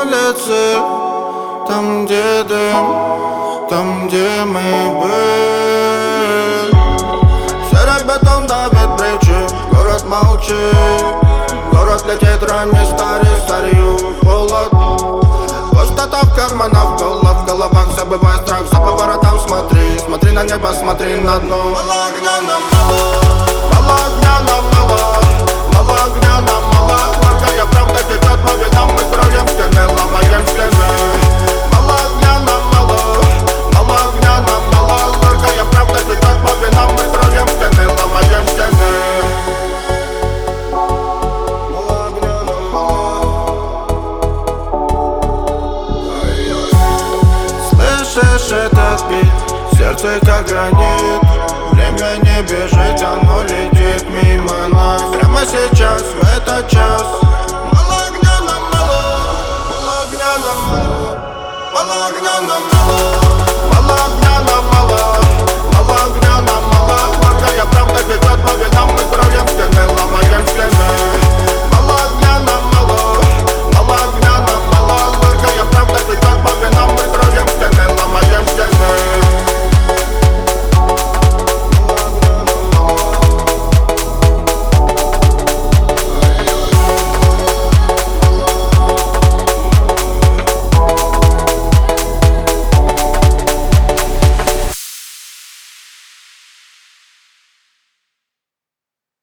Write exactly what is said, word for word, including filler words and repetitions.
улице, там, где дым, там, где мы были. Серый бетон давит плечи, город молчит. Город летит ранний старый, старью холод. Пустота в карманах, голов, в головах забывай страх. За поворотом смотри, смотри на небо, смотри на дно. Мало огня нам мало, мало огня нам мало, мало огня нам мало. Горькая правда течет по венам, мы строим стены, ломаем стены. Мало огня нам мало, мало огня нам мало. Горькая правда течет по венам, мы строим стены, ломаем стены. Мало огня нам мало. Слышишь этот бит? Сердце как гранит. Время не бежит, оно летит мимо нас. Прямо сейчас, в этот час. Мало огня нам мало, мало огня нам мало, мало огня нам мало.